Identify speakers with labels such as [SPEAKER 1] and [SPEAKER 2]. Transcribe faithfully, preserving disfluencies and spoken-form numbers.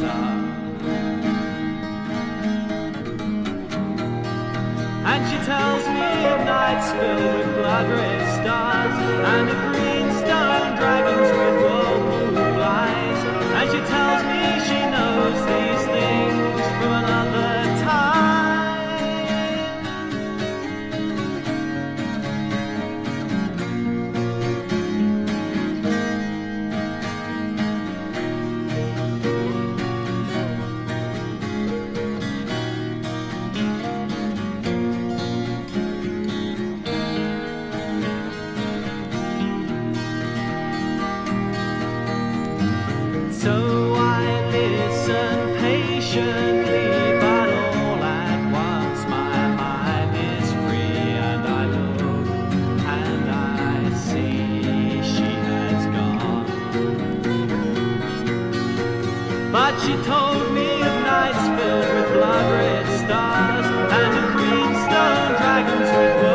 [SPEAKER 1] sun. And she tells me of nights filled with blood-red stars and of green stone dragons with whirlpool eyes. And she tells me she knows these things from another time. So I listen patiently, but all at once my mind is free, and I look and I see she has gone. But she told me of nights filled with blood-red stars and of green stone dragons with